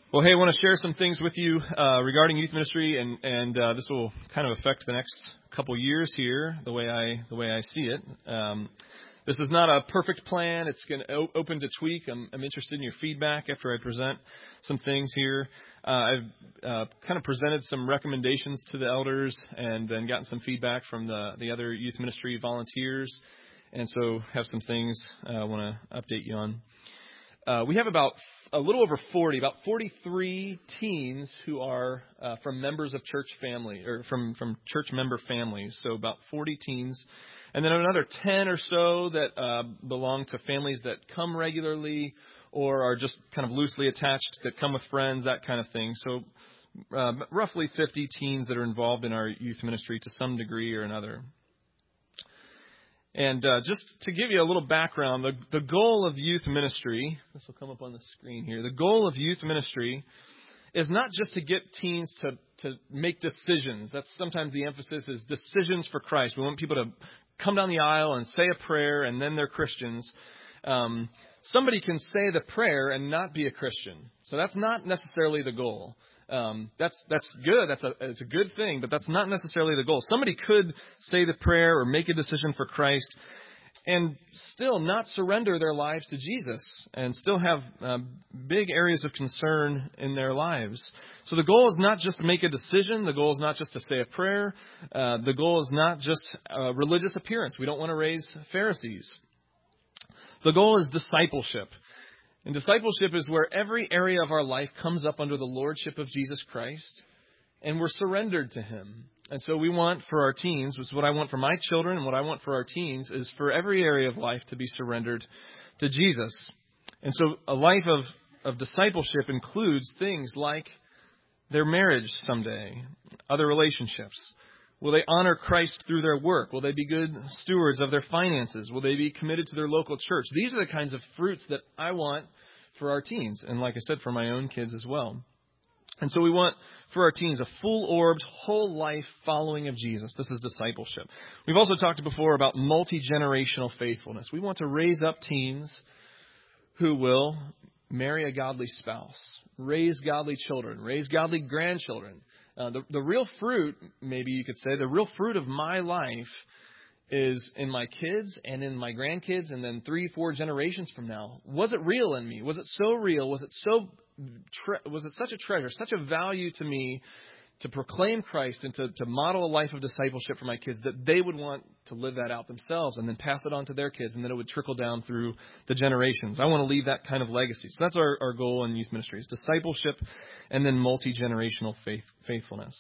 Well, hey, I want to share some things with you regarding youth ministry, and this will kind of affect the next couple years here, the way I see it. This is not a perfect plan. It's going to open to tweak. I'm interested in your feedback after I present some things here. I've kind of presented some recommendations to the elders, and then gotten some feedback from the other youth ministry volunteers, and so have some things I want to update you on. We have about a little over about 43 teens who are from members of church family, or from church member families. So about 40 teens. And then another 10 or so that belong to families that come regularly or are just kind of loosely attached, that come with friends, that kind of thing. So roughly 50 teens that are involved in our youth ministry to some degree or another. And just to give you a little background, the goal of youth ministry, this will come up on the screen here, the goal of youth ministry is not just to get teens to make decisions. That's sometimes the emphasis is decisions for Christ. We want people to come down the aisle and say a prayer and then they're Christians. Somebody can say the prayer and not be a Christian. So that's not necessarily the goal. That's good. It's a good thing, but that's not necessarily the goal. Somebody could say the prayer or make a decision for Christ and still not surrender their lives to Jesus and still have big areas of concern in their lives. So the goal is not just to make a decision. The goal is not just to say a prayer. The goal is not just religious appearance. We don't want to raise Pharisees. The goal is discipleship. And discipleship is where every area of our life comes up under the lordship of Jesus Christ, and we're surrendered to Him. And so we want for our teens, which is what I want for my children and what I want for our teens, is for every area of life to be surrendered to Jesus. And so a life of discipleship includes things like their marriage someday, other relationships. Will they honor Christ through their work? Will they be good stewards of their finances? Will they be committed to their local church? These are the kinds of fruits that I want for our teens. And like I said, for my own kids as well. And so we want for our teens a full-orbed, whole life following of Jesus. This is discipleship. We've also talked before about multi-generational faithfulness. We want to raise up teens who will marry a godly spouse, raise godly children, raise godly grandchildren. The real fruit, maybe you could say, the real fruit of my life is in my kids and in my grandkids and then 3-4 generations from now. Was it real in me? Was it so real? Was it such a treasure, such a value to me to proclaim Christ and to model a life of discipleship for my kids that they would want to live that out themselves and then pass it on to their kids, and then it would trickle down through the generations. I want to leave that kind of legacy. So that's our goal in youth ministry, is discipleship and then multi-generational faithfulness.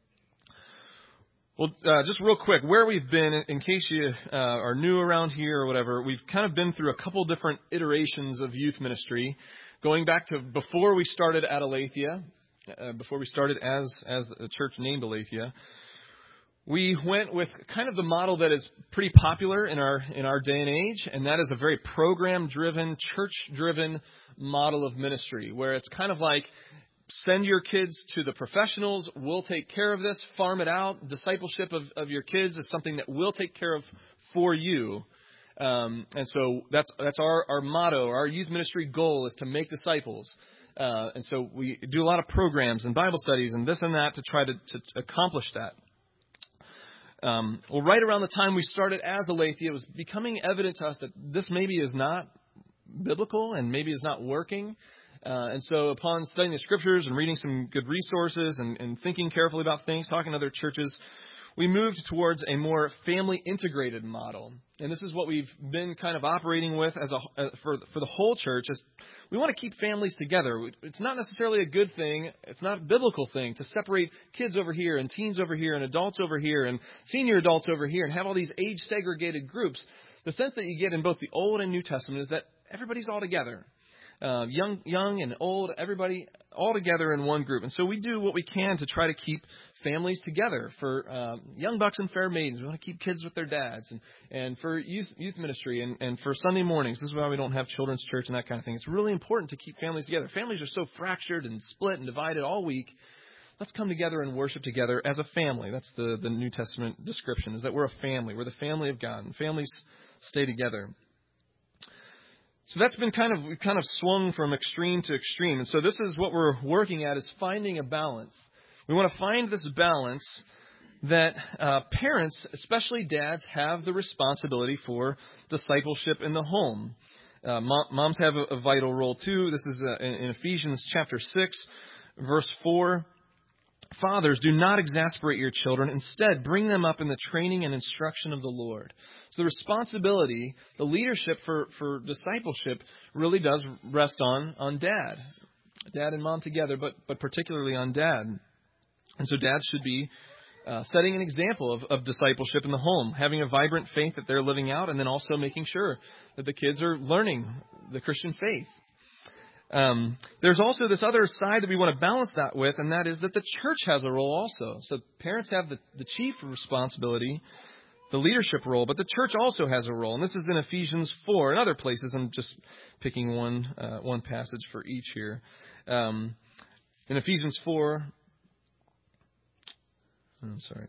Well, just real quick, where we've been, in case you are new around here or whatever, we've kind of been through a couple different iterations of youth ministry, going back to before we started at Aletheia, before we started as a church named Aletheia. We went with kind of the model that is pretty popular in our day and age, and that is a very program-driven, church-driven model of ministry, where it's kind of like, send your kids to the professionals. We'll take care of this. Farm it out. Discipleship of your kids is something that we'll take care of for you. And so that's our motto. Our youth ministry goal is to make disciples. And so we do a lot of programs and Bible studies and this and that to try to accomplish that. Well, right around the time we started as Aletheia, it was becoming evident to us that this maybe is not biblical and maybe is not working. And so upon studying the scriptures and reading some good resources and thinking carefully about things, talking to other churches, we moved towards a more family-integrated model. And this is what we've been kind of operating with for the whole church. Is we want to keep families together. It's not necessarily a good thing. It's not a biblical thing to separate kids over here and teens over here and adults over here and senior adults over here and have all these age-segregated groups. The sense that you get in both the Old and New Testament is that everybody's all together. Young and old, everybody all together in one group. And so we do what we can to try to keep families together. For young bucks and fair maidens, we want to keep kids with their dads. And for youth ministry and for Sunday mornings, this is why we don't have children's church and that kind of thing. It's really important to keep families together. Families are so fractured and split and divided all week. Let's come together and worship together as a family. That's the New Testament description, is that we're a family. We're the family of God, and families stay together. So that's been we've kind of swung from extreme to extreme. And so this is what we're working at, is finding a balance. We want to find this balance that parents, especially dads, have the responsibility for discipleship in the home. Moms have a vital role too. This is in Ephesians chapter 6, verse 4. Fathers, do not exasperate your children. Instead, bring them up in the training and instruction of the Lord. So the responsibility, the leadership for discipleship really does rest on dad. Dad and mom together, but particularly on dad. And so dads should be setting an example of discipleship in the home, having a vibrant faith that they're living out, and then also making sure that the kids are learning the Christian faith. There's also this other side that we want to balance that with, and that is that the church has a role also. So parents have the chief responsibility, the leadership role, but the church also has a role. And this is in Ephesians 4 and other places. I'm just picking one passage for each here. In Ephesians 4, I'm sorry.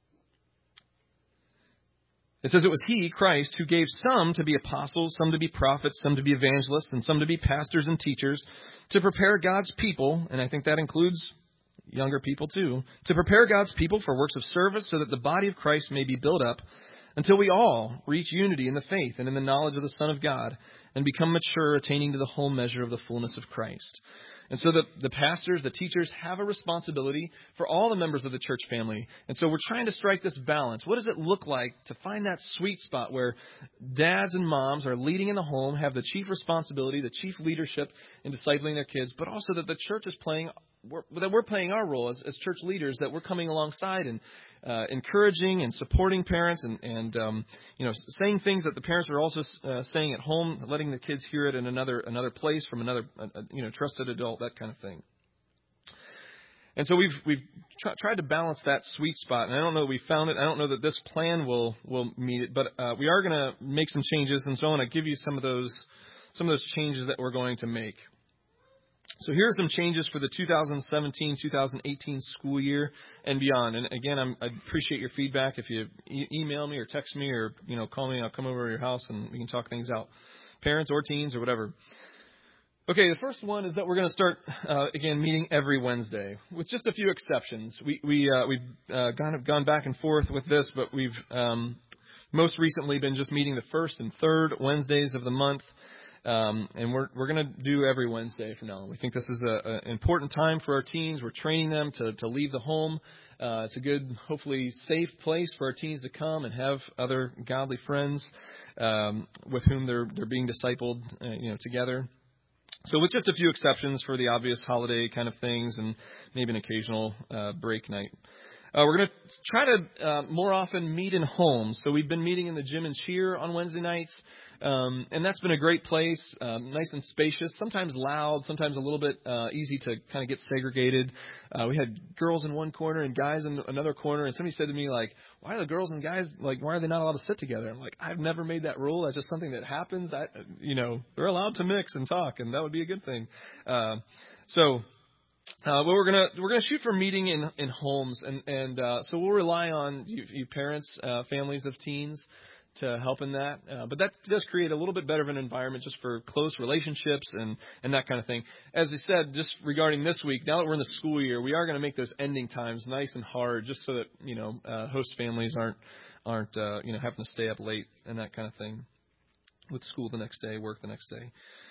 It says it was He, Christ, who gave some to be apostles, some to be prophets, some to be evangelists, and some to be pastors and teachers, to prepare God's people, and I think that includes younger people too, to prepare God's people for works of service so that the body of Christ may be built up until we all reach unity in the faith and in the knowledge of the Son of God and become mature, attaining to the whole measure of the fullness of Christ. And so the pastors, the teachers have a responsibility for all the members of the church family. And so we're trying to strike this balance. What does it look like to find that sweet spot where dads and moms are leading in the home, have the chief responsibility, the chief leadership in discipling their kids, but also that the church is that we're playing our role as church leaders, that we're coming alongside and encouraging and supporting parents and saying things that the parents are also saying at home, letting the kids hear it in another place from another trusted adult, that kind of thing. And so we've tried to balance that sweet spot, and I don't know that we found it. I don't know that this plan will meet it, but we are going to make some changes, and so I want to give you some of those changes that we're going to make. So here are some changes for the 2017-2018 school year and beyond. And again, I appreciate your feedback. If you email me or text me or call me, I'll come over to your house and we can talk things out, parents or teens or whatever. Okay, the first one is that we're going to start again meeting every Wednesday, with just a few exceptions. We've kind of gone back and forth with this, but we've most recently been just meeting the first and third Wednesdays of the month. And we're going to do every Wednesday from now on. We think this is an important time for our teens. We're training them to leave the home. It's a good, hopefully safe place for our teens to come and have other godly friends with whom they're being discipled, together. So with just a few exceptions for the obvious holiday kind of things and maybe an occasional break night. We're going to try to more often meet in homes. So we've been meeting in the gym and cheer on Wednesday nights. And that's been a great place, nice and spacious, sometimes loud, sometimes a little bit easy to kind of get segregated. We had girls in one corner and guys in another corner. And somebody said to me, like, why are the girls and guys, why are they not allowed to sit together? I'm like, I've never made that rule. That's just something that happens. They're allowed to mix and talk, and that would be a good thing. Well, we're gonna shoot for meeting in homes, and so we'll rely on you parents, families of teens, to help in that. But that does create a little bit better of an environment just for close relationships and that kind of thing. As I said, just regarding this week, now that we're in the school year, we are going to make those ending times nice and hard, just so that host families aren't having to stay up late and that kind of thing with school the next day, work the next day.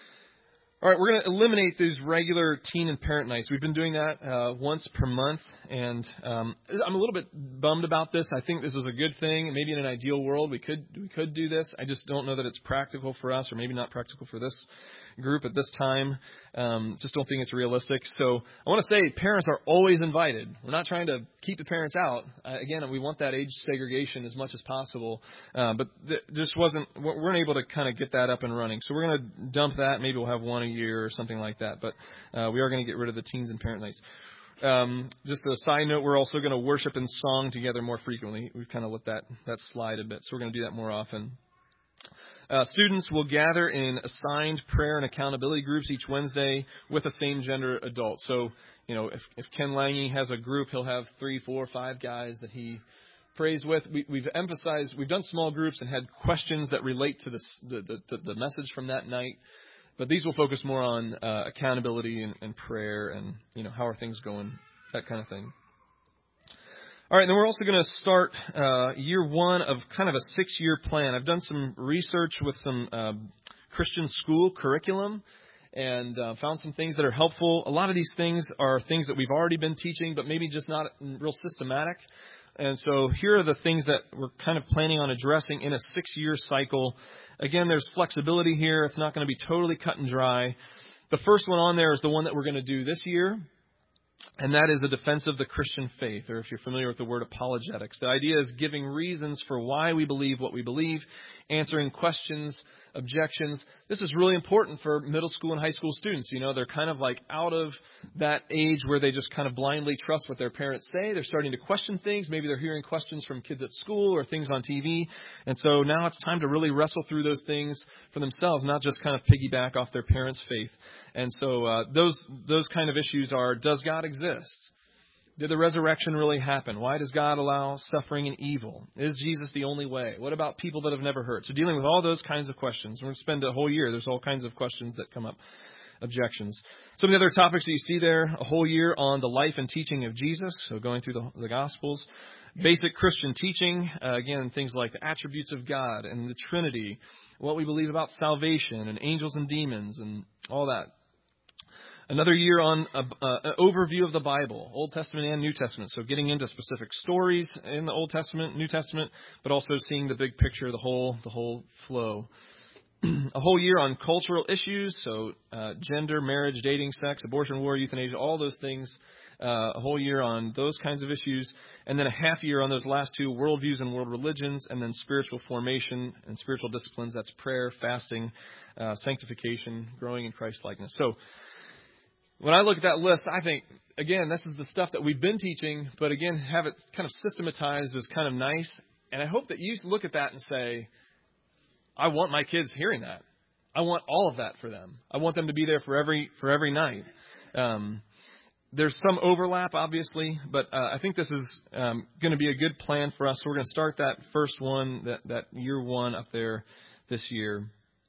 All right, we're going to eliminate these regular teen and parent nights. We've been doing that once per month, and I'm a little bit bummed about this. I think this is a good thing. Maybe in an ideal world we could do this. I just don't know that it's practical for us, or maybe not practical for this group at this time. Just don't think it's realistic. So I want to say parents are always invited. We're not trying to keep the parents out. Again, we want that age segregation as much as possible. But we weren't able to kind of get that up and running. So we're going to dump that. Maybe we'll have one a year or something like that. But we are going to get rid of the teens and parent nights. Just a side note, we're also going to worship in song together more frequently. We've kind of let that slide a bit. So we're going to do that more often. Students will gather in assigned prayer and accountability groups each Wednesday with a same-gender adult. So, if Ken Lange has a group, he'll have 3, 4, 5 guys that he prays with. We've done small groups and had questions that relate to the message from that night. But these will focus more on accountability and prayer and, how are things going, that kind of thing. All right, and then we're also going to start year one of kind of a 6-year plan. I've done some research with some Christian school curriculum and found some things that are helpful. A lot of these things are things that we've already been teaching, but maybe just not real systematic. And so here are the things that we're kind of planning on addressing in a 6-year cycle. Again, there's flexibility here. It's not going to be totally cut and dry. The first one on there is the one that we're going to do this year. And that is a defense of the Christian faith, or if you're familiar with the word apologetics. The idea is giving reasons for why we believe what we believe, answering questions, objections. This is really important for middle school and high school students. They're kind of like out of that age where they just kind of blindly trust what their parents say. They're starting to question things. Maybe they're hearing questions from kids at school or things on TV. And so now it's time to really wrestle through those things for themselves, not just kind of piggyback off their parents' faith. And so those kind of issues are, does God exist? Did the resurrection really happen? Why does God allow suffering and evil? Is Jesus the only way? What about people that have never heard? So dealing with all those kinds of questions. We're going to spend a whole year. There's all kinds of questions that come up, objections. Some of the other topics that you see there, a whole year on the life and teaching of Jesus, so going through the Gospels. Basic Christian teaching, again, things like the attributes of God and the Trinity, what we believe about salvation and angels and demons and all that. Another year on an overview of the Bible, Old Testament and New Testament. So getting into specific stories in the Old Testament, New Testament, but also seeing the big picture, the whole flow. A whole year on cultural issues, so gender, marriage, dating, sex, abortion, war, euthanasia, all those things. A whole year on those kinds of issues. And then a half year on those last two, worldviews and world religions, and then spiritual formation and spiritual disciplines. That's prayer, fasting, sanctification, growing in Christ-likeness. So when I look at that list, I think, again, this is the stuff that we've been teaching, but again, have it kind of systematized is kind of nice. And I hope that you look at that and say, I want my kids hearing that. I want all of that for them. I want them to be there for every night. There's some overlap, obviously, but I think this is going to be a good plan for us. So we're going to start that first one, that year one up there this year.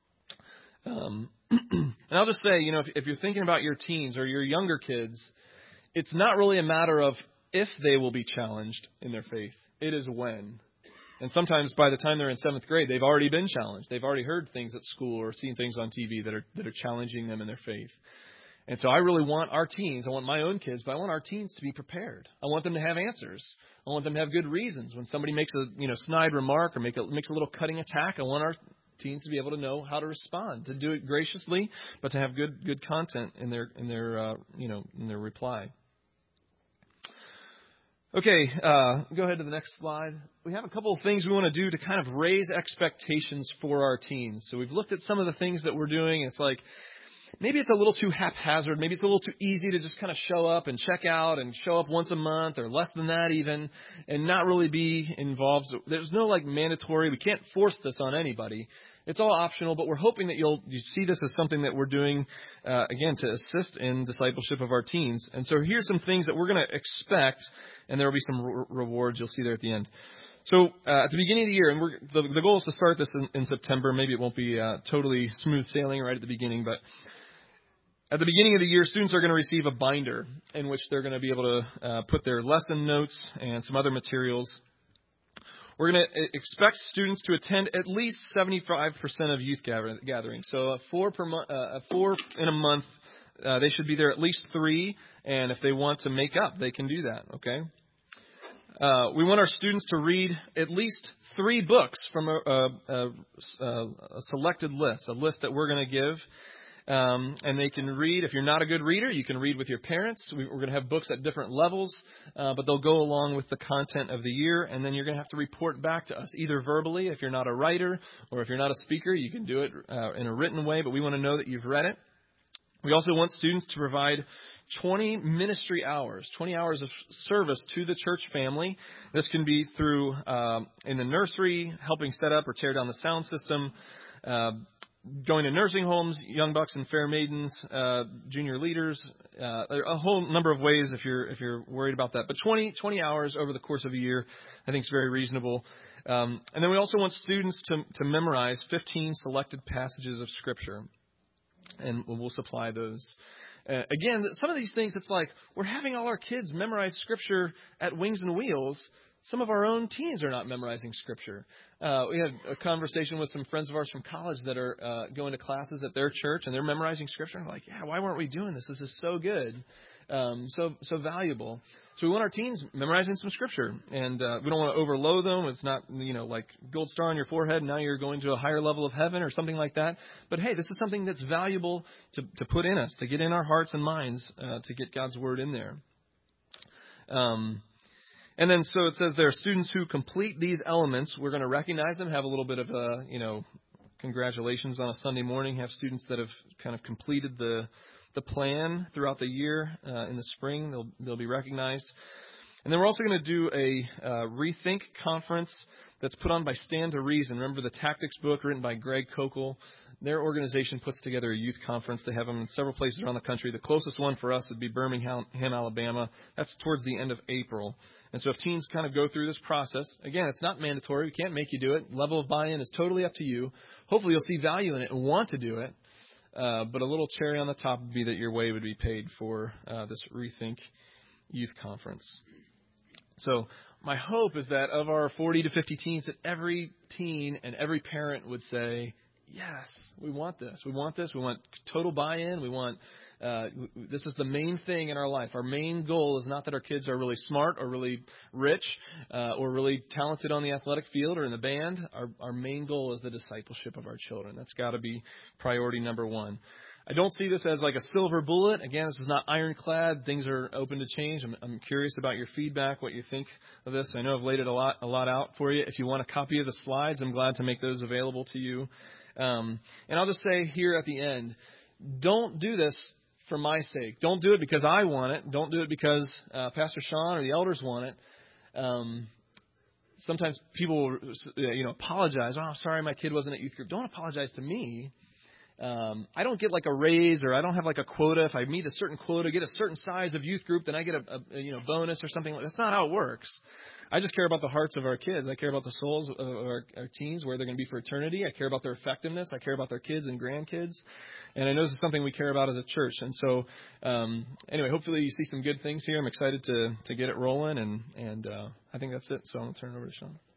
And I'll just say, if you're thinking about your teens or your younger kids, it's not really a matter of if they will be challenged in their faith. It is when. And sometimes by the time they're in 7th grade, they've already been challenged. They've already heard things at school or seen things on TV that are challenging them in their faith. And so I really want our teens, I want my own kids, but I want our teens to be prepared. I want them to have answers. I want them to have good reasons. When somebody makes a snide remark or makes a little cutting attack, I want our teens to be able to know how to respond, to do it graciously, but to have good content in their reply. Okay, go ahead to the next slide. We have a couple of things we want to do to kind of raise expectations for our teens. So we've looked at some of the things that we're doing. It's like, maybe it's a little too haphazard. Maybe it's a little too easy to just kind of show up and check out and show up once a month or less than that even and not really be involved. So there's no mandatory. We can't force this on anybody. It's all optional, but we're hoping that you see this as something that we're doing, again, to assist in discipleship of our teens. And so here's some things that we're going to expect, and there will be some rewards you'll see there at the end. So at the beginning of the year, and the goal is to start this in September. Maybe it won't be totally smooth sailing right at the beginning, but at the beginning of the year, students are going to receive a binder in which they're going to be able to put their lesson notes and some other materials. We're going to expect students to attend at least 75% of youth gatherings. So 4 in a month, they should be there at least 3. And if they want to make up, they can do that. Okay. We want our students to read at least 3 books from a selected list, a list that we're going to give. And they can read. If you're not a good reader, you can read with your parents. We're going to have books at different levels, but they'll go along with the content of the year. And then you're going to have to report back to us, either verbally, if you're not a writer, or if you're not a speaker, you can do it in a written way. But we want to know that you've read it. We also want students to provide 20 ministry hours, 20 hours of service to the church family. This can be through in the nursery, helping set up or tear down the sound system, going to nursing homes, young bucks and fair maidens, junior leaders, a whole number of ways if you're worried about that. But 20 hours over the course of a year, I think is very reasonable. And then we also want students to memorize 15 selected passages of Scripture. and we'll supply those. Again, some of these things, it's like we're having all our kids memorize Scripture at Wings and Wheels. Some of our own teens are not memorizing Scripture. We had a conversation with some friends of ours from college that are going to classes at their church, and they're memorizing Scripture. And we're like, yeah, why weren't we doing this? This is so good, so valuable. So we want our teens memorizing some Scripture, and we don't want to overload them. It's not, like gold star on your forehead, and now you're going to a higher level of heaven or something like that. But hey, this is something that's valuable to put in us, to get in our hearts and minds, to get God's Word in there. And then so it says there are students who complete these elements. We're going to recognize them, have a little bit of congratulations on a Sunday morning, have students that have kind of completed the plan throughout the year. In the spring, they'll be recognized. And then we're also going to do a Rethink conference that's put on by Stand to Reason. Remember the Tactics book written by Greg Kokel? Their organization puts together a youth conference. They have them in several places around the country. The closest one for us would be Birmingham, Alabama. That's towards the end of April. And so if teens kind of go through this process, again, it's not mandatory. We can't make you do it. Level of buy-in is totally up to you. Hopefully you'll see value in it and want to do it. But a little cherry on the top would be that your way would be paid for this Rethink Youth Conference. So my hope is that of our 40 to 50 teens, that every teen and every parent would say, yes, we want this. We want this. We want total buy-in. We want this is the main thing in our life. Our main goal is not that our kids are really smart or really rich or really talented on the athletic field or in the band. Our main goal is the discipleship of our children. That's got to be priority number one. I don't see this as like a silver bullet. Again, this is not ironclad. Things are open to change. I'm curious about your feedback, what you think of this. I know I've laid it a lot out for you. If you want a copy of the slides, I'm glad to make those available to you. And I'll just say here at the end, don't do this for my sake. Don't do it because I want it. Don't do it because Pastor Sean or the elders want it. Sometimes people will, apologize. Oh, I'm sorry my kid wasn't at youth group. Don't apologize to me. I don't get like a raise or I don't have like a quota. If I meet a certain quota, get a certain size of youth group, then I get a bonus or something. That's not how it works. I just care about the hearts of our kids. I care about the souls of our teens, where they're going to be for eternity. I care about their effectiveness. I care about their kids and grandkids. And I know this is something we care about as a church. And so, anyway, hopefully you see some good things here. I'm excited to get it rolling. And I think that's it. So I'm going to turn it over to Sean.